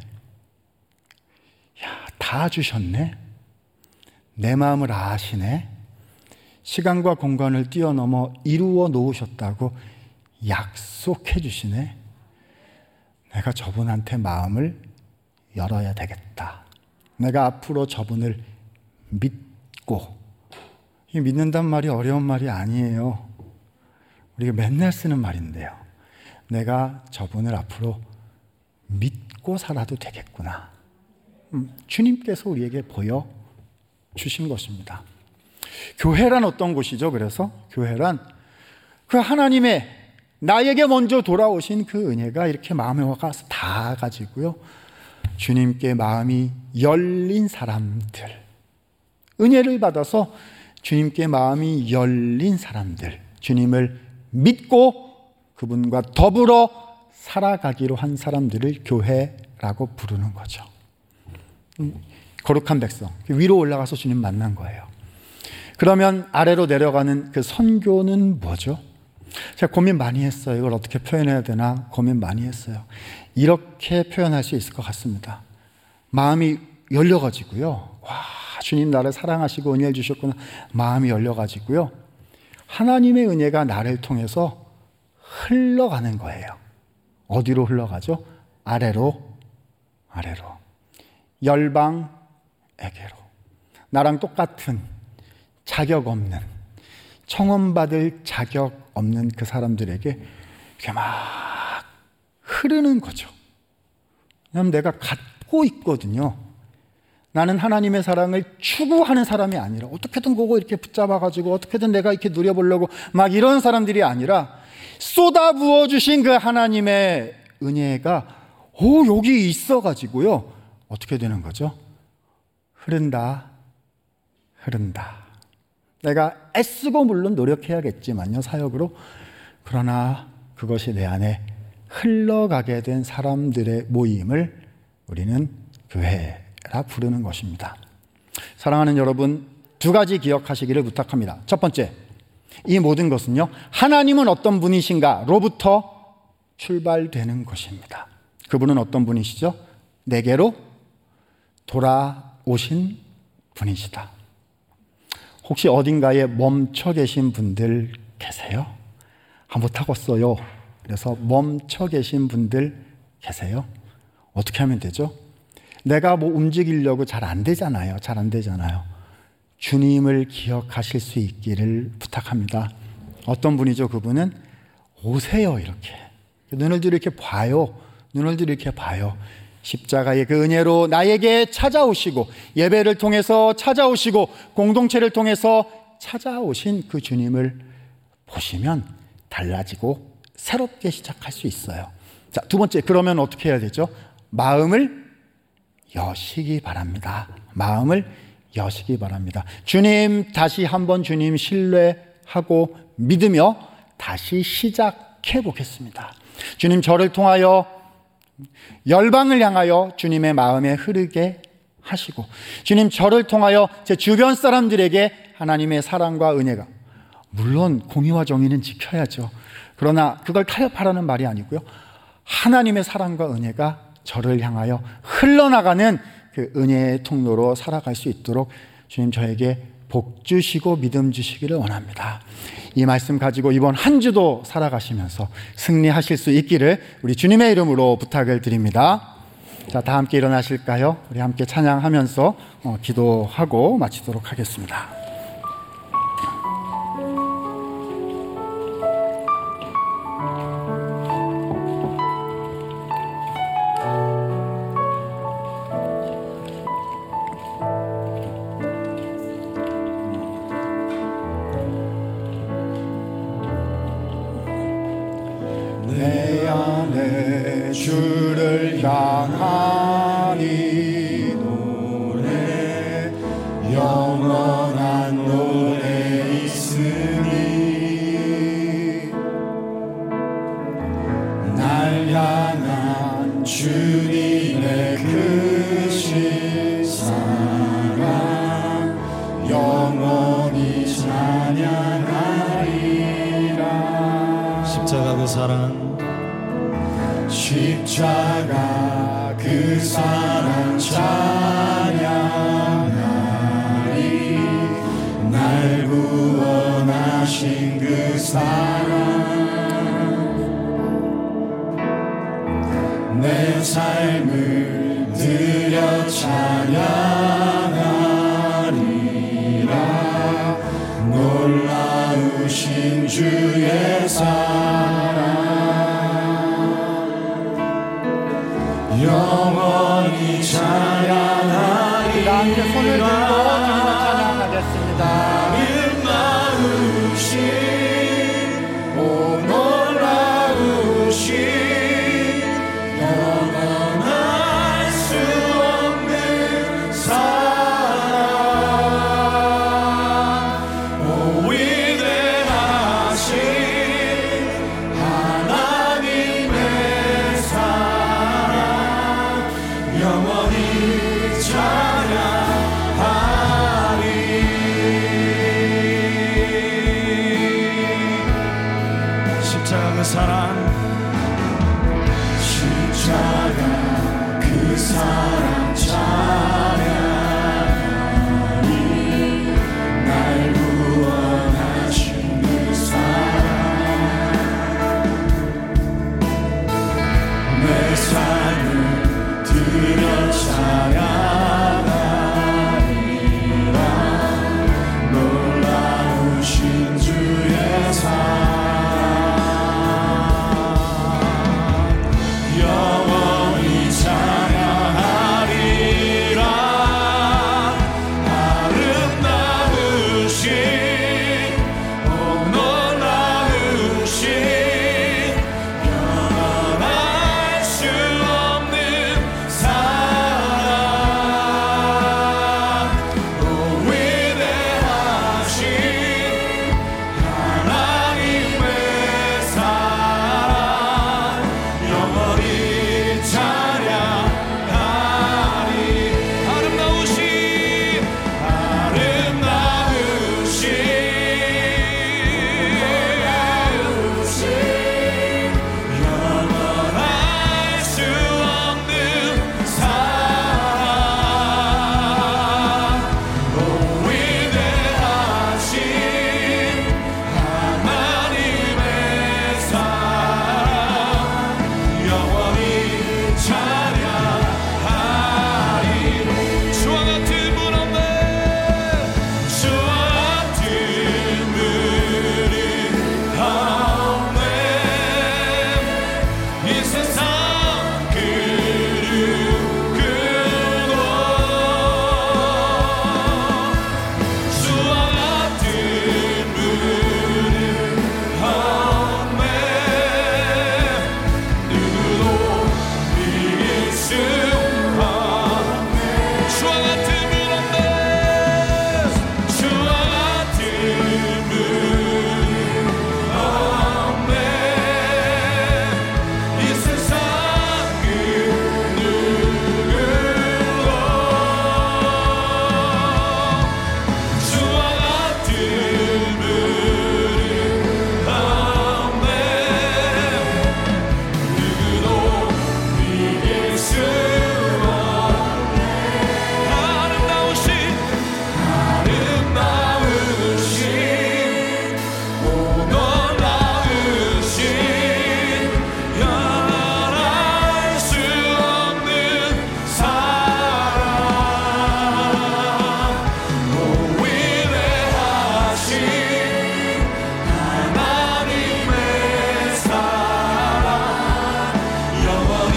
야, 다 주셨네. 내 마음을 아시네. 시간과 공간을 뛰어넘어 이루어 놓으셨다고 약속해 주시네. 내가 저분한테 마음을 열어야 되겠다. 내가 앞으로 저분을 믿고, 이 믿는단 말이 어려운 말이 아니에요. 우리가 맨날 쓰는 말인데요. 내가 저분을 앞으로 믿고 살아도 되겠구나. 주님께서 우리에게 보여주신 것입니다. 교회란 어떤 곳이죠? 그래서 교회란 그 하나님의 나에게 먼저 돌아오신 그 은혜가 이렇게 마음에 와서 다 가지고요, 주님께 마음이 열린 사람들, 은혜를 받아서 주님께 마음이 열린 사람들, 주님을 믿고 그분과 더불어 살아가기로 한 사람들을 교회라고 부르는 거죠. 거룩한 백성, 위로 올라가서 주님 만난 거예요. 그러면 아래로 내려가는 그 선교는 뭐죠? 제가 고민 많이 했어요. 이걸 어떻게 표현해야 되나 고민 많이 했어요. 이렇게 표현할 수 있을 것 같습니다. 마음이 열려가지고요, 와, 주님 나를 사랑하시고 은혜를 주셨구나. 마음이 열려가지고요, 하나님의 은혜가 나를 통해서 흘러가는 거예요. 어디로 흘러가죠? 아래로. 열방에게로. 나랑 똑같은 자격 없는, 청원받을 자격 없는 그 사람들에게 이렇게 막 흐르는 거죠. 왜냐하면 내가 갖고 있거든요. 나는 하나님의 사랑을 추구하는 사람이 아니라 어떻게든 그거 이렇게 붙잡아가지고 어떻게든 내가 이렇게 누려보려고 막 이런 사람들이 아니라 쏟아부어 주신 그 하나님의 은혜가 여기 있어가지고요, 어떻게 되는 거죠? 흐른다. 내가 애쓰고 물론 노력해야겠지만요, 사역으로. 그러나 그것이 내 안에 흘러가게 된 사람들의 모임을 우리는 교회라 부르는 것입니다. 사랑하는 여러분, 두 가지 기억하시기를 부탁합니다. 첫 번째, 이 모든 것은요, 하나님은 어떤 분이신가 로부터 출발되는 것입니다. 그분은 어떤 분이시죠? 내게로 돌아오신 분이시다. 혹시 어딘가에 멈춰 계신 분들 계세요? 못하겠어요. 그래서 멈춰 계신 분들 계세요? 어떻게 하면 되죠? 내가 움직이려고 잘 안 되잖아요. 주님을 기억하실 수 있기를 부탁합니다. 어떤 분이죠? 그분은 오세요. 이렇게 눈을 들어 이렇게 봐요. 십자가의 그 은혜로 나에게 찾아오시고, 예배를 통해서 찾아오시고, 공동체를 통해서 찾아오신 그 주님을 보시면 달라지고 새롭게 시작할 수 있어요. 자, 두 번째, 그러면 어떻게 해야 되죠? 마음을 여시기 바랍니다. 주님, 다시 한번 주님 신뢰하고 믿으며 다시 시작해 보겠습니다. 주님, 저를 통하여 열방을 향하여 주님의 마음에 흐르게 하시고, 주님, 저를 통하여 제 주변 사람들에게 하나님의 사랑과 은혜가, 물론 공의와 정의는 지켜야죠. 그러나 그걸 타협하라는 말이 아니고요, 하나님의 사랑과 은혜가 저를 향하여 흘러나가는 그 은혜의 통로로 살아갈 수 있도록 주님, 저에게 복 주시고 믿음 주시기를 원합니다. 이 말씀 가지고 이번 한 주도 살아가시면서 승리하실 수 있기를 우리 주님의 이름으로 부탁을 드립니다. 자, 다 함께 일어나실까요? 우리 함께 찬양하면서 기도하고 마치도록 하겠습니다. 내 안에 주를 향하니 노래 날 향한 주님의 크신 사랑 영원히 찬양하리라. 십자가 그 사랑, 십자가 그 사랑 찬양하리. 날 구원하신 그 사랑 내 삶을 드려 찬양하리라. 놀라우신 주의 사랑 영원히 찬양하리라. 함께 손을 들고 주님을 찬양하겠습니다. 아름다우신 오 놀라우신 영원할 수 없는 사랑 오 위대하신 하나님의 사랑 영원히 찬양하리. 십자가 그 사랑, 십자가 그 사랑 찬양하리. 날 구원하신 그 사랑 내 삶을 드려 찬양하리라. 놀라우신 주의 사랑 영원히 찬양하리라. 아름다우신 오 놀라우신 영원할 수 없는 사랑 오 위대하신 하나님의 사랑 영원히 찬양하리. 아름다우신 영원할 수 없는 사랑 오 위대하신 하나님의 사랑 영원히 찬양하리. 주와 같은 분 없네. 주와 같은 분은 없네. 이 세상 그르구도 주와 같은 분은 없네. 누구도 이길 수 없네. 주와 같은 분 없네. 주와 같은 분은 없네. 이 세상 그 누구도 주와 같은 분은 없네. 누구도 이길 수 없네. 아름다우신 오 놀라우신 영원할 수 없는 사랑 오 위대하신 하나님의 사랑 영원히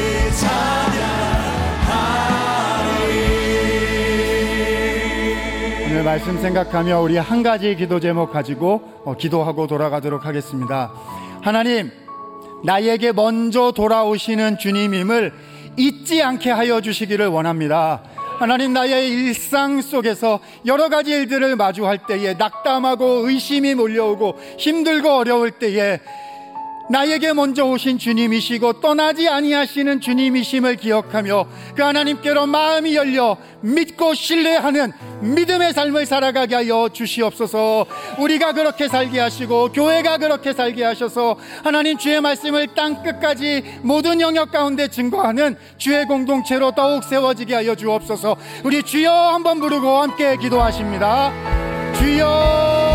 찬양하리. 오늘 말씀 생각하며 우리 한 가지 기도 제목 가지고 기도하고 돌아가도록 하겠습니다. 하나님, 나에게 먼저 돌아오시는 주님임을 잊지 않게 하여 주시기를 원합니다. 하나님, 나의 일상 속에서 여러 가지 일들을 마주할 때에 낙담하고 의심이 몰려오고 힘들고 어려울 때에 나에게 먼저 오신 주님이시고 떠나지 아니하시는 주님이심을 기억하며 그 하나님께로 마음이 열려 믿고 신뢰하는 믿음의 삶을 살아가게 하여 주시옵소서. 우리가 그렇게 살게 하시고 교회가 그렇게 살게 하셔서 하나님 주의 말씀을 땅끝까지 모든 영역 가운데 증거하는 주의 공동체로 더욱 세워지게 하여 주옵소서. 우리 주여 한번 부르고 함께 기도하십니다. 주여